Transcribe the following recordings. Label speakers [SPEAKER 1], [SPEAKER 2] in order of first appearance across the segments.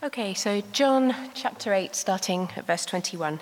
[SPEAKER 1] Okay, so John chapter 8, starting at verse 21.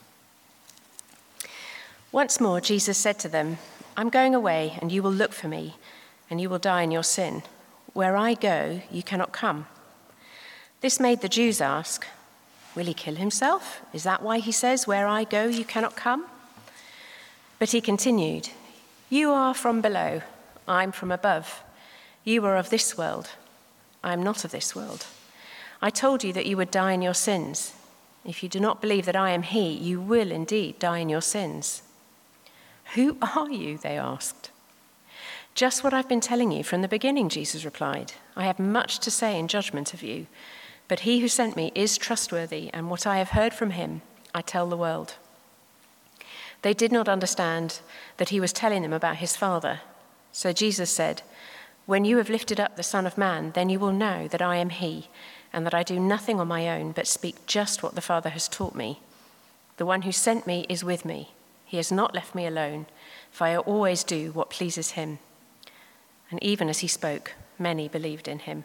[SPEAKER 1] Once more, Jesus said to them, "I'm going away, and you will look for me, and you will die in your sin. Where I go, you cannot come." This made the Jews ask, "Will he kill himself? Is that why he says, 'Where I go, you cannot come'?" But he continued, "You are from below, I'm from above. You are of this world, I am not of this world. I told you that you would die in your sins. If you do not believe that I am he, you will indeed die in your sins." "Who are you?" they asked. "Just what I've been telling you from the beginning," Jesus replied. "I have much to say in judgment of you, but he who sent me is trustworthy, and what I have heard from him, I tell the world." They did not understand that he was telling them about his Father. So Jesus said, "When you have lifted up the Son of Man, then you will know that I am he, and that I do nothing on my own, but speak just what the Father has taught me. The one who sent me is with me. He has not left me alone, for I always do what pleases him." And even as he spoke, many believed in him.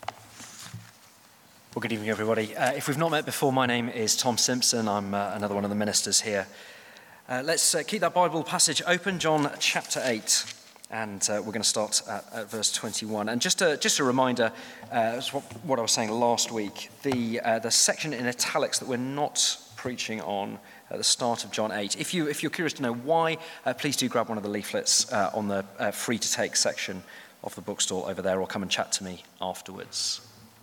[SPEAKER 2] Well, good evening, everybody. If we've not met before, my name is Tom Simpson. I'm another one of the ministers here. Let's keep that Bible passage open, John chapter 8. And we're going to start at verse 21. And just a reminder, what I was saying last week, the section in italics that we're not preaching on at the start of John 8. If you're curious to know why, please do grab one of the leaflets on the free to take section of the bookstall over there, or come and chat to me afterwards.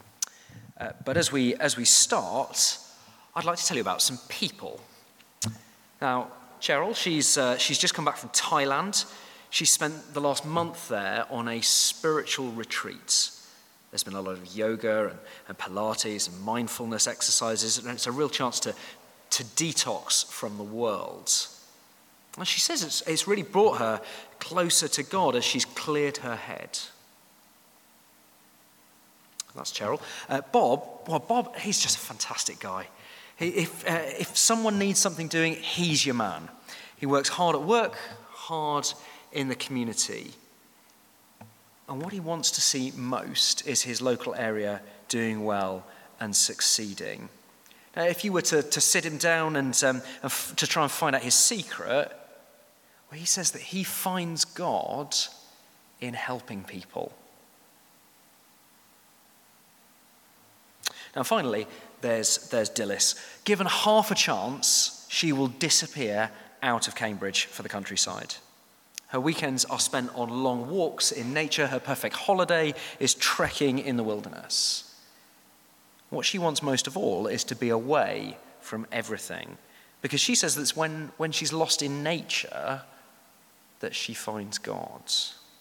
[SPEAKER 2] But as we start, I'd like to tell you about some people. Now, Cheryl, she's just come back from Thailand. She spent the last month there on a spiritual retreat. There's been a lot of yoga and Pilates and mindfulness exercises, and it's a real chance to detox from the world. And she says it's really brought her closer to God as she's cleared her head. That's Cheryl. Bob, he's just a fantastic guy. If someone needs something doing, he's your man. He works hard at work, hard in the community. And what he wants to see most is his local area doing well and succeeding. Now, if you were to sit him down and to try and find out his secret, well, he says that he finds God in helping people. Now, finally, there's Dilys. Given half a chance, she will disappear out of Cambridge for the countryside. Her weekends are spent on long walks in nature. Her perfect holiday is trekking in the wilderness. What she wants most of all is to be away from everything, because she says that it's when she's lost in nature that she finds God.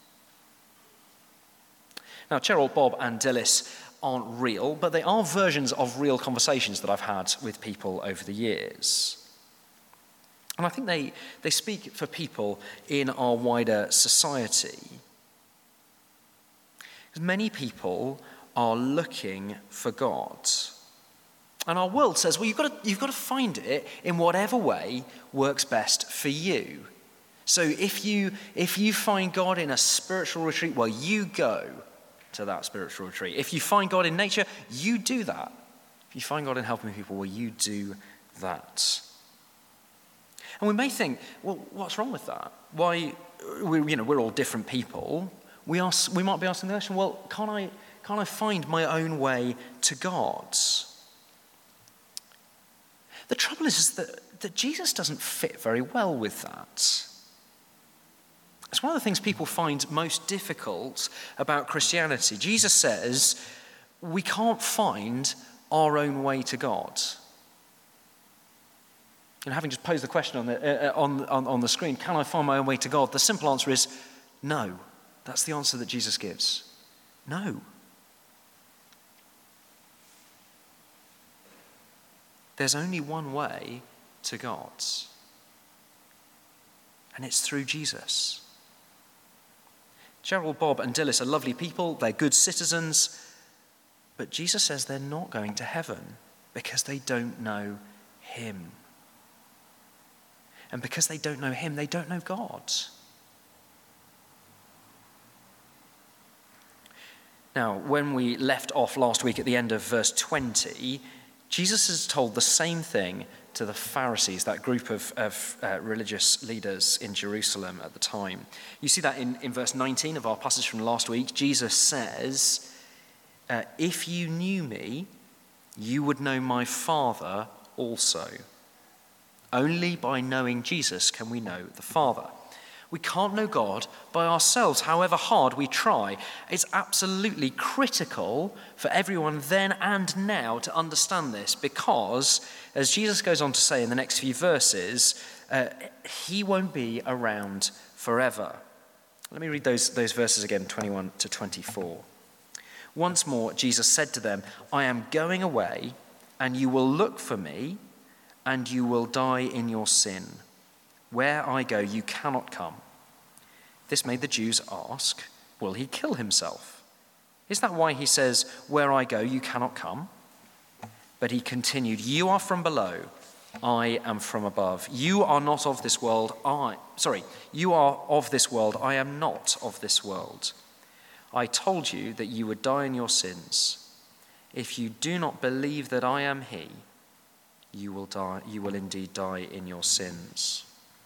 [SPEAKER 2] Now, Cheryl, Bob, and Dilys aren't real, but they are versions of real conversations that I've had with people over the years. And I think they speak for people in our wider society. Because many people are looking for God. And our world says, well, you've got to find it in whatever way works best for you. So if you find God in a spiritual retreat, well, you go to that spiritual retreat. If you find God in nature, you do that. If you find God in helping people, well, you do that. And we may think, well, what's wrong with that? Why, we're all different people. We might be asking the question, well, can't I find my own way to God? The trouble is that Jesus doesn't fit very well with that. It's one of the things people find most difficult about Christianity. Jesus says we can't find our own way to God. And having just posed the question on the screen, can I find my own way to God? The simple answer is no. That's the answer that Jesus gives. No. There's only one way to God, and it's through Jesus. Cheryl, Bob, and Dilys are lovely people. They're good citizens, but Jesus says they're not going to heaven because they don't know him. And because they don't know him, they don't know God. Now, when we left off last week at the end of verse 20, Jesus has told the same thing to the Pharisees, that group of religious leaders in Jerusalem at the time. You see that in verse 19 of our passage from last week. Jesus says, if you knew me, you would know my Father also. Only by knowing Jesus can we know the Father. We can't know God by ourselves, however hard we try. It's absolutely critical for everyone then and now to understand this, because, as Jesus goes on to say in the next few verses, he won't be around forever. Let me read those verses again, 21 to 24. Once more, Jesus said to them, I am going away, and you will look for me, and you will die in your sin. Where I go, you cannot come. This made the Jews ask, will he kill himself? Is that why he says, where I go, you cannot come? But he continued, you are from below, I am from above. You are not of this world, you are of this world, I am not of this world. I told you that you would die in your sins. If you do not believe that I am he, you will indeed die in your sins.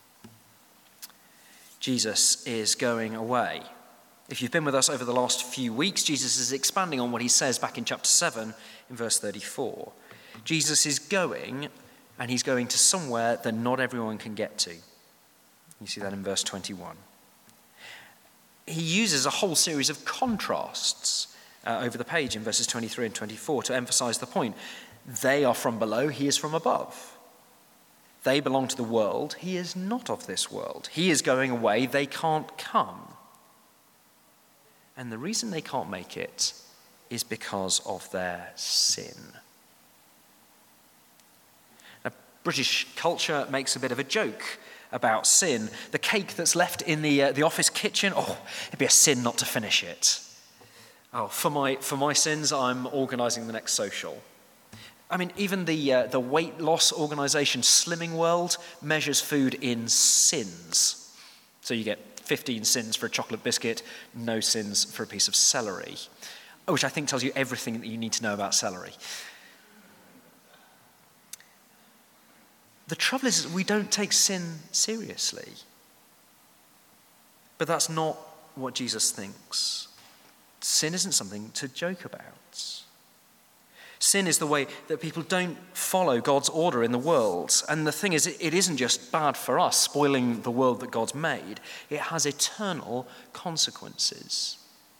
[SPEAKER 2] Jesus is going away. If you've been with us over the last few weeks, Jesus is expanding on what he says back in chapter 7 in verse 34. Jesus is going, and he's going to somewhere that not everyone can get to. You see that in verse 21. He uses a whole series of contrasts over the page in verses 23 and 24 to emphasize the point. They are from below, he is from above. They belong to the world, he is not of this world. He is going away, they can't come. And the reason they can't make it is because of their sin. Now, British culture makes a bit of a joke about sin. The cake that's left in the office kitchen, it'd be a sin not to finish it. For my sins, I'm organising the next social. I mean, even the weight loss organisation Slimming World measures food in sins. So you get 15 sins for a chocolate biscuit, no sins for a piece of celery, which I think tells you everything that you need to know about celery. The trouble is we don't take sin seriously. But that's not what Jesus thinks. Sin isn't something to joke about. Sin is the way that people don't follow God's order in the world. And the thing is, it isn't just bad for us, spoiling the world that God's made. It has eternal consequences.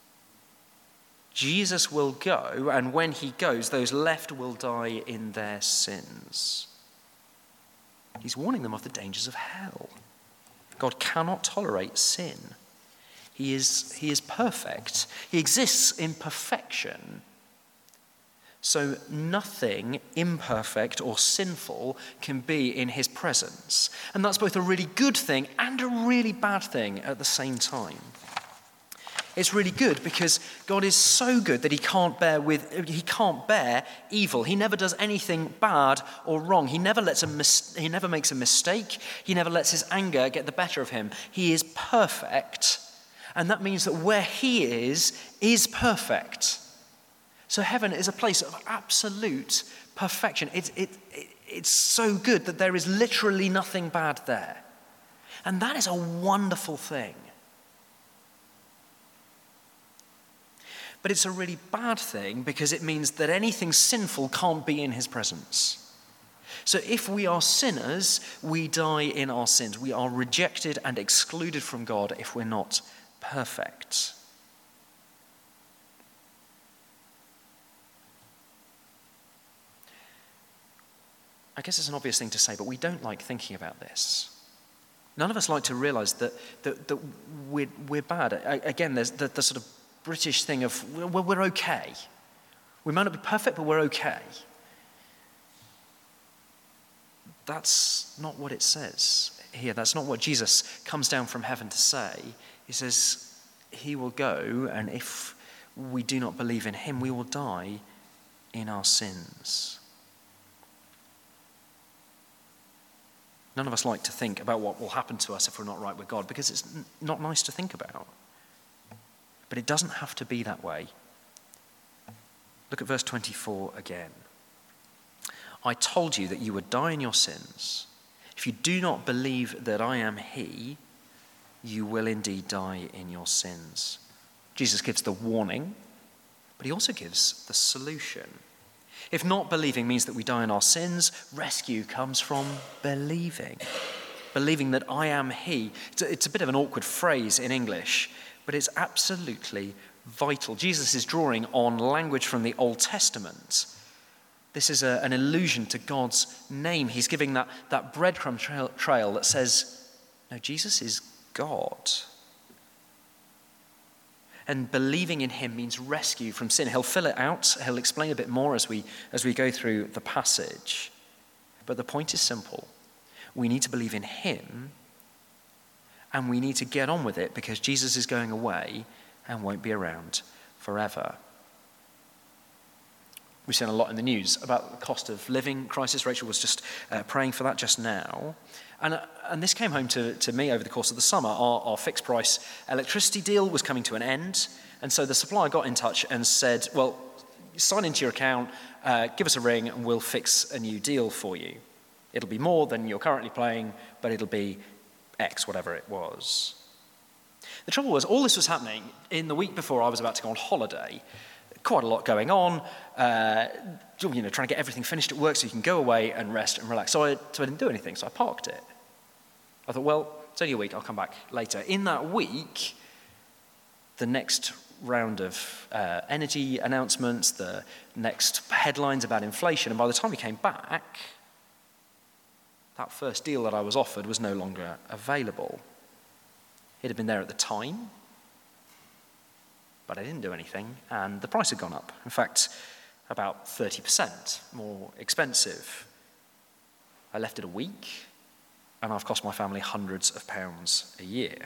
[SPEAKER 2] Jesus will go, and when he goes, those left will die in their sins. He's warning them of the dangers of hell. God cannot tolerate sin. He is perfect. He exists in perfection. So nothing imperfect or sinful can be in his presence. And that's both a really good thing and a really bad thing at the same time. It's really good because God is so good that he can't bear evil. He never does anything bad or wrong. He never makes a mistake. He never lets his anger get the better of him. He is perfect. And that means that where he is perfect. So heaven is a place of absolute perfection. It's so good that there is literally nothing bad there. And that is a wonderful thing. But it's a really bad thing because it means that anything sinful can't be in his presence. So if we are sinners, we die in our sins. We are rejected and excluded from God if we're not perfect. I guess it's an obvious thing to say, but we don't like thinking about this. None of us like to realize that we're bad. Again, there's the sort of British thing of, well, we're okay. We might not be perfect, but we're okay. That's not what it says here. That's not what Jesus comes down from heaven to say. He says he will go, and if we do not believe in him, we will die in our sins. None of us like to think about what will happen to us if we're not right with God, because it's not nice to think about. But it doesn't have to be that way. Look at verse 24 again. I told you that you would die in your sins. If you do not believe that I am he, you will indeed die in your sins. Jesus gives the warning, but he also gives the solution. If not believing means that we die in our sins, rescue comes from believing. Believing that I am he. It's a bit of an awkward phrase in English, but it's absolutely vital. Jesus is drawing on language from the Old Testament. This is an allusion to God's name. He's giving that breadcrumb trail that says, no, Jesus is God. And believing in him means rescue from sin. He'll fill it out. He'll explain a bit more as we go through the passage. But the point is simple. We need to believe in him, and we need to get on with it because Jesus is going away and won't be around forever. We've seen a lot in the news about the cost of living crisis. Rachel was just praying for that just now. And this came home to me over the course of the summer. Our fixed price electricity deal was coming to an end. And so the supplier got in touch and said, well, sign into your account, give us a ring, and we'll fix a new deal for you. It'll be more than you're currently paying, but it'll be X, whatever it was. The trouble was, all this was happening in the week before I was about to go on holiday. Quite a lot going on, trying to get everything finished at work so you can go away and rest and relax. So I didn't do anything, so I parked it. I thought, well, it's only a week, I'll come back later. In that week, the next round of energy announcements, the next headlines about inflation, and by the time we came back, that first deal that I was offered was no longer available. It had been there at the time, but I didn't do anything, and the price had gone up. In fact, about 30% more expensive. I left it a week, and I've cost my family hundreds of pounds a year.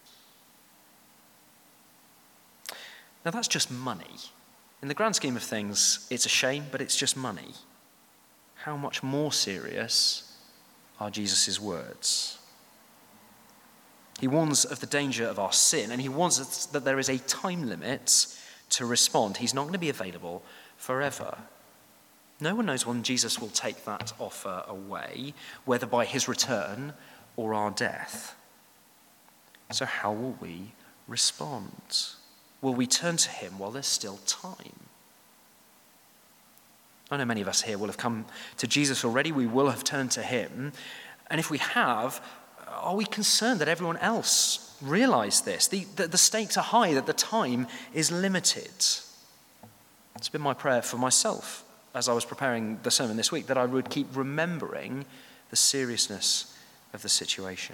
[SPEAKER 2] Now that's just money. In the grand scheme of things, it's a shame, but it's just money. How much more serious are Jesus' words? He warns of the danger of our sin, and he warns us that there is a time limit to respond. He's not going to be available forever. No one knows when Jesus will take that offer away, whether by his return or our death. So how will we respond? Will we turn to him while there's still time? I know many of us here will have come to Jesus already. We will have turned to him. And if we have, are we concerned that everyone else realize this? The stakes are high, that the time is limited. It's been my prayer for myself as I was preparing the sermon this week, that I would keep remembering the seriousness of the situation.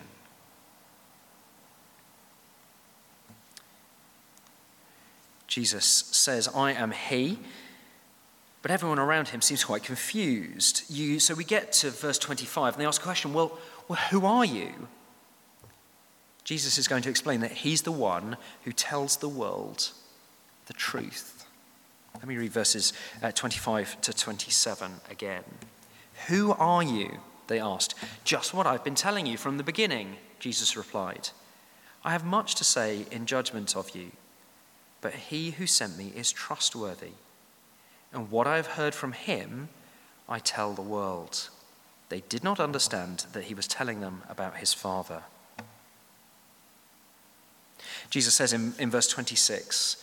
[SPEAKER 2] Jesus says, I am he, but everyone around him seems quite confused. So we get to verse 25, and they ask a question, well, who are you? Jesus is going to explain that he's the one who tells the world the truth. Let me read verses 25 to 27 again. Who are you? They asked. Just what I've been telling you from the beginning, Jesus replied. I have much to say in judgment of you, but he who sent me is trustworthy. And what I have heard from him, I tell the world. They did not understand that he was telling them about his Father. Jesus says in verse 26,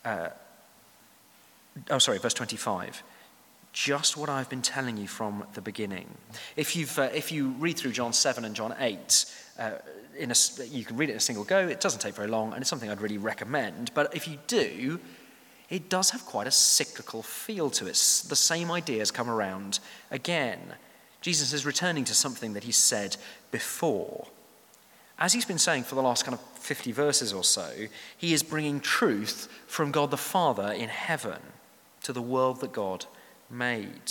[SPEAKER 2] verse 25, just what I've been telling you from the beginning. If you read through John 7 and John 8, you can read it in a single go. It doesn't take very long, and it's something I'd really recommend. But if you do, it does have quite a cyclical feel to it. The same ideas come around again. Jesus is returning to something that he said before. As he's been saying for the last kind of 50 verses or so, he is bringing truth from God the Father in heaven to the world that God made.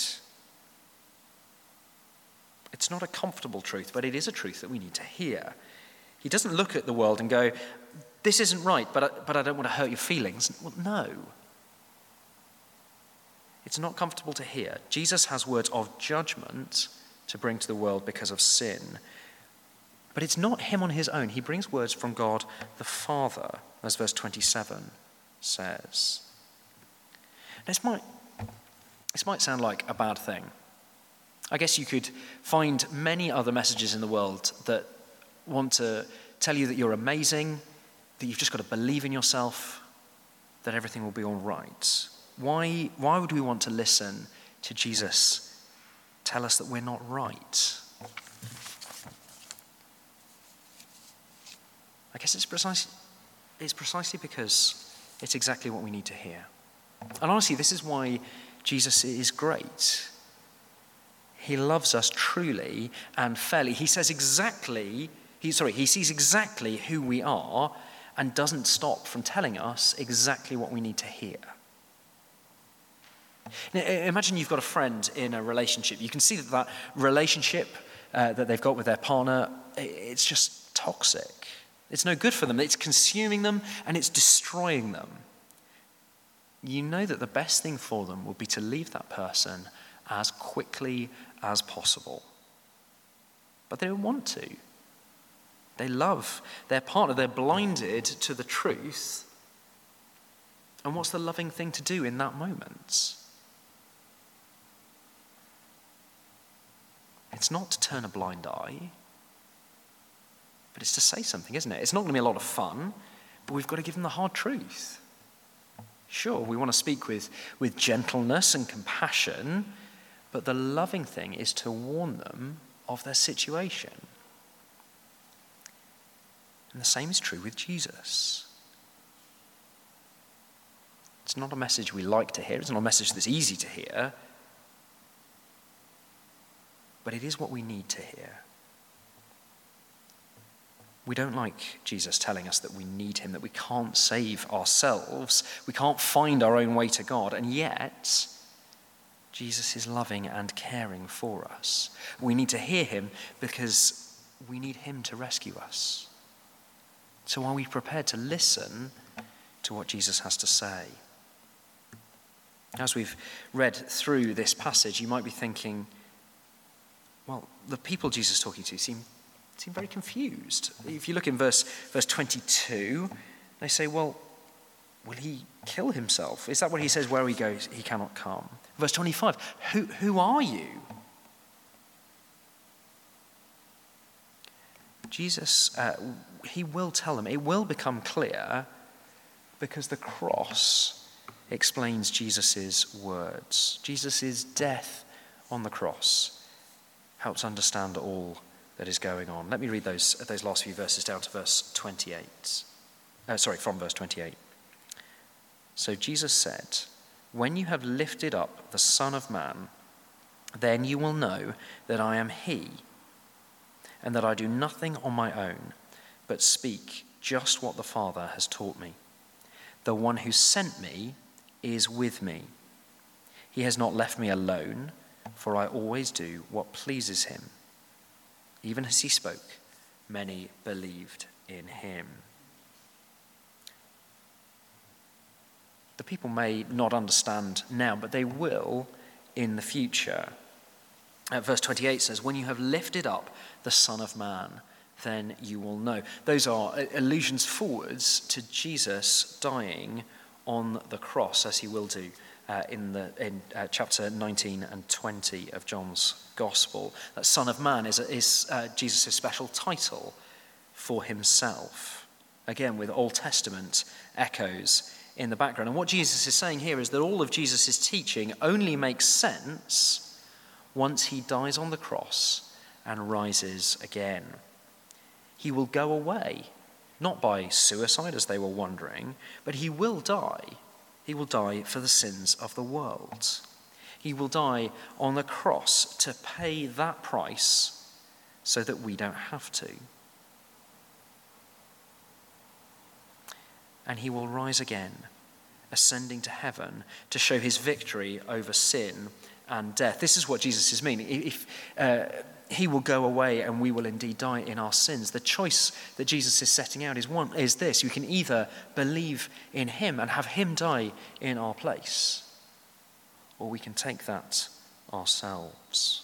[SPEAKER 2] It's not a comfortable truth, but it is a truth that we need to hear. He doesn't look at the world and go, this isn't right, but I don't want to hurt your feelings. Well, no. It's not comfortable to hear. Jesus has words of judgment to bring to the world because of sin. But it's not him on his own. He brings words from God the Father, as verse 27 says. This might This might sound like a bad thing. I guess you could find many other messages in the world that want to tell you that you're amazing, that you've just got to believe in yourself, that everything will be all right. Why would we want to listen to Jesus tell us that we're not right? I guess it's precisely because it's exactly what we need to hear. And honestly, this is why Jesus is great. He loves us truly and fairly. He sees exactly who we are and doesn't stop from telling us exactly what we need to hear. Now, imagine you've got a friend in a relationship. You can see that relationship that they've got with their partner, it's just toxic. It's no good for them. It's consuming them and it's destroying them. You know that the best thing for them would be to leave that person as quickly as possible. But they don't want to. They love their partner. They're blinded to the truth. And what's the loving thing to do in that moment? It's not to turn a blind eye, but it's to say something, isn't it? It's not going to be a lot of fun, but we've got to give them the hard truth. Sure, we want to speak with gentleness and compassion, but the loving thing is to warn them of their situation. And the same is true with Jesus. It's not a message we like to hear. It's not a message that's easy to hear. But it is what we need to hear. We don't like Jesus telling us that we need him, that we can't save ourselves, we can't find our own way to God, and yet Jesus is loving and caring for us. We need to hear him because we need him to rescue us. So are we prepared to listen to what Jesus has to say? As we've read through this passage, you might be thinking, well, the people Jesus is talking to seem very confused. If you look in verse 22, they say, well, will he kill himself? Is that what he says, where he goes, he cannot come? Verse 25, who are you? Jesus, he will tell them. It will become clear because the cross explains Jesus' words. Jesus' death on the cross helps understand all that is going on. Let me read those last few verses down to verse 28. From verse 28. So Jesus said, "When you have lifted up the Son of Man, then you will know that I am he, and that I do nothing on my own, but speak just what the Father has taught me. The one who sent me is with me. He has not left me alone, for I always do what pleases him." Even as he spoke, many believed in him. The people may not understand now, but they will in the future. Verse 28 says, "When you have lifted up the Son of Man, then you will know." Those are allusions forwards to Jesus dying on the cross, as he will do in chapter 19 and 20 of John's Gospel. That Son of Man is Jesus' special title for himself. Again, with Old Testament echoes in the background. And what Jesus is saying here is that all of Jesus' teaching only makes sense once he dies on the cross and rises again. He will go away, not by suicide as they were wondering, but he will die. He will die for the sins of the world. He will die on the cross to pay that price so that we don't have to. And he will rise again, ascending to heaven to show his victory over sin and death. This is what Jesus is meaning. If he will go away and we will indeed die in our sins, the choice that Jesus is setting out is this. You can either believe in him and have him die in our place, or we can take that ourselves.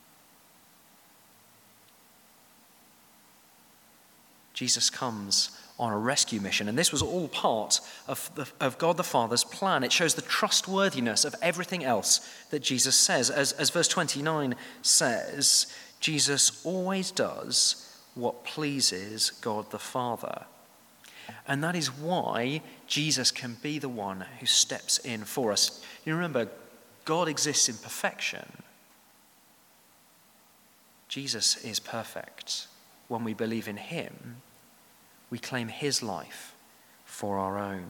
[SPEAKER 2] Jesus comes on a rescue mission. And this was all part of God the Father's plan. It shows the trustworthiness of everything else that Jesus says. As verse 29 says, Jesus always does what pleases God the Father. And that is why Jesus can be the one who steps in for us. You remember, God exists in perfection. Jesus is perfect. When we believe in him, we claim his life for our own.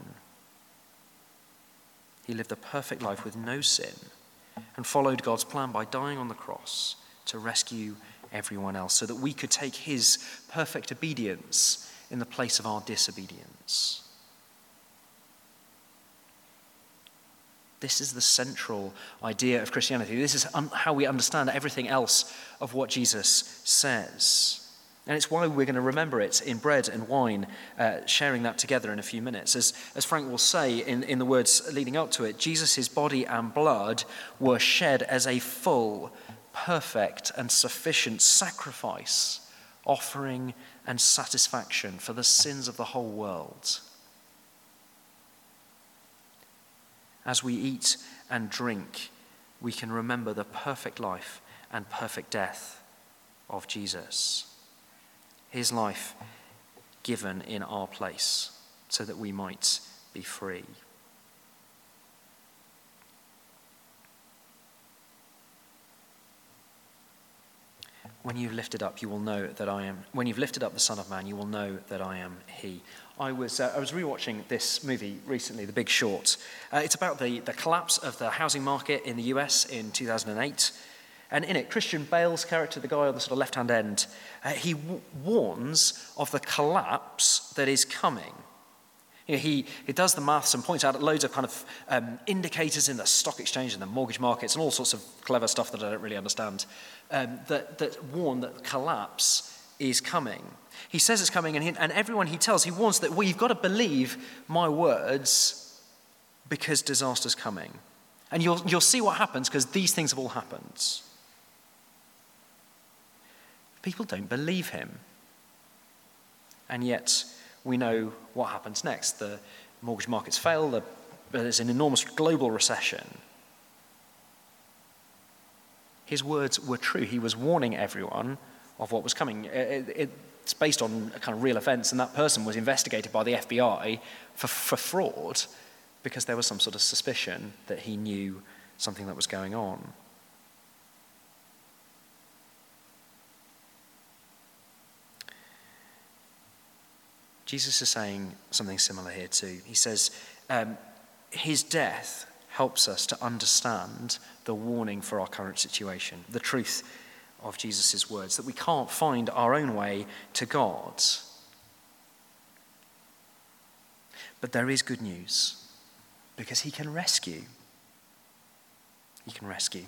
[SPEAKER 2] He lived a perfect life with no sin and followed God's plan by dying on the cross to rescue everyone else so that we could take his perfect obedience in the place of our disobedience. This is the central idea of Christianity. This is how we understand everything else of what Jesus says. And it's why we're going to remember it in bread and wine, sharing that together in a few minutes. As Frank will say in the words leading up to it, Jesus' body and blood were shed as a full, perfect, and sufficient sacrifice, offering and satisfaction for the sins of the whole world. As we eat and drink, we can remember the perfect life and perfect death of Jesus. His life given in our place so that we might be free. When you've lifted up, you will know that I am. When you've lifted up the Son of Man, you will know that I am he. I was rewatching this movie recently, The Big Short. It's about the collapse of the housing market in the US in 2008. And in it, Christian Bale's character, the guy on the sort of left-hand end, he warns of the collapse that is coming. You know, he does the maths and points out loads of kind of indicators in the stock exchange and the mortgage markets and all sorts of clever stuff that I don't really understand that warn that collapse is coming. He says it's coming, and everyone he tells, he warns that, well, you've got to believe my words because disaster's coming. And you'll see what happens because these things have all happened. People don't believe him. And yet we know what happens next. The mortgage markets fail, there's an enormous global recession. His words were true. He was warning everyone of what was coming. It's based on a kind of real events, and that person was investigated by the FBI for fraud because there was some sort of suspicion that he knew something that was going on. Jesus is saying something similar here too. He says his death helps us to understand the warning for our current situation, the truth of Jesus' words, that we can't find our own way to God. But there is good news, because he can rescue. He can rescue.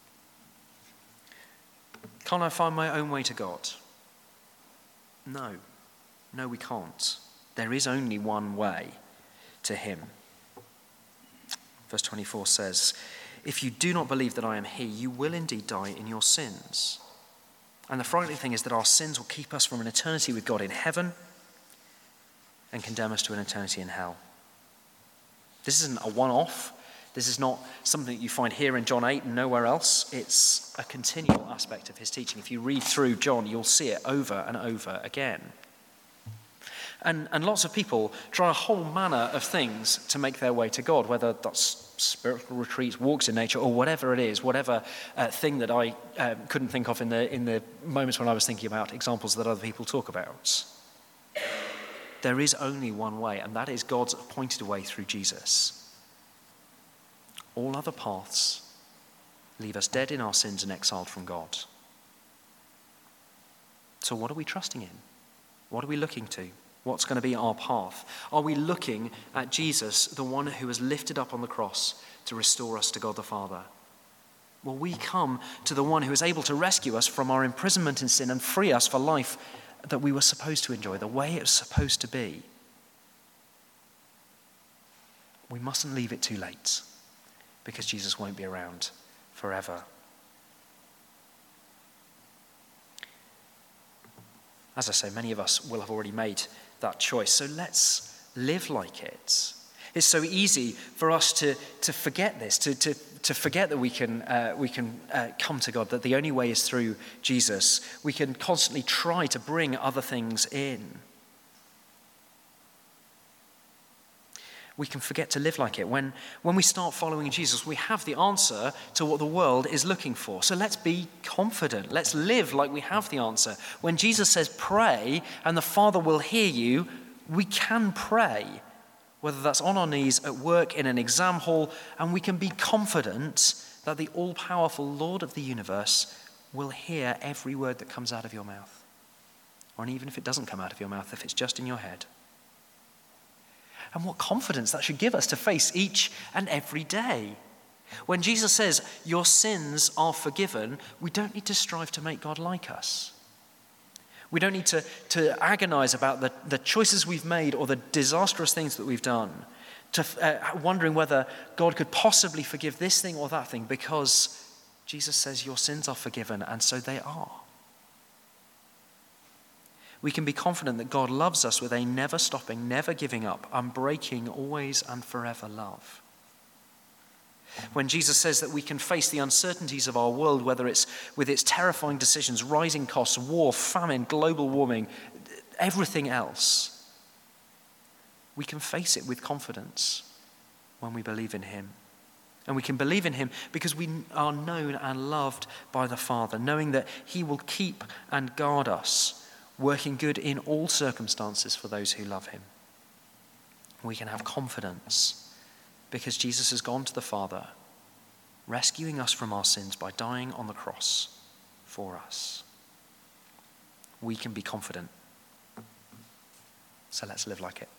[SPEAKER 2] Can't I find my own way to God? No. No, we can't. There is only one way to him. Verse 24 says, if you do not believe that I am he, you will indeed die in your sins. And the frightening thing is that our sins will keep us from an eternity with God in heaven and condemn us to an eternity in hell. This isn't a one-off. This is not something that you find here in John 8 and nowhere else. It's a continual aspect of his teaching. If you read through John, you'll see it over and over again. And lots of people try a whole manner of things to make their way to God, whether that's spiritual retreats, walks in nature, or whatever it is, whatever thing that I couldn't think of in the moments when I was thinking about examples that other people talk about. There is only one way, and that is God's appointed way through Jesus. All other paths leave us dead in our sins and exiled from God. So what are we trusting in? What are we looking to? What's going to be our path? Are we looking at Jesus, the one who was lifted up on the cross to restore us to God the Father? Well, we come to the one who is able to rescue us from our imprisonment in sin and free us for life that we were supposed to enjoy, the way it was supposed to be. We mustn't leave it too late, because Jesus won't be around forever. As I say, many of us will have already made that choice. So let's live like it. It's so easy for us to forget this, to forget that we can come to God, that the only way is through Jesus. We can constantly try to bring other things in. We can forget to live like it. When we start following Jesus, we have the answer to what the world is looking for. So let's be confident. Let's live like we have the answer. When Jesus says pray and the Father will hear you, we can pray, whether that's on our knees, at work, in an exam hall, and we can be confident that the all-powerful Lord of the universe will hear every word that comes out of your mouth. Or even if it doesn't come out of your mouth, if it's just in your head. And what confidence that should give us to face each and every day. When Jesus says, your sins are forgiven, we don't need to strive to make God like us. We don't need to agonize about the choices we've made or the disastrous things that we've done, wondering whether God could possibly forgive this thing or that thing, because Jesus says your sins are forgiven, and so they are. We can be confident that God loves us with a never-stopping, never giving up, unbreaking, always and forever love. When Jesus says that we can face the uncertainties of our world, whether it's with its terrifying decisions, rising costs, war, famine, global warming, everything else, we can face it with confidence when we believe in him. And we can believe in him because we are known and loved by the Father, knowing that he will keep and guard us, working good in all circumstances for those who love him. We can have confidence because Jesus has gone to the Father, rescuing us from our sins by dying on the cross for us. We can be confident. So let's live like it.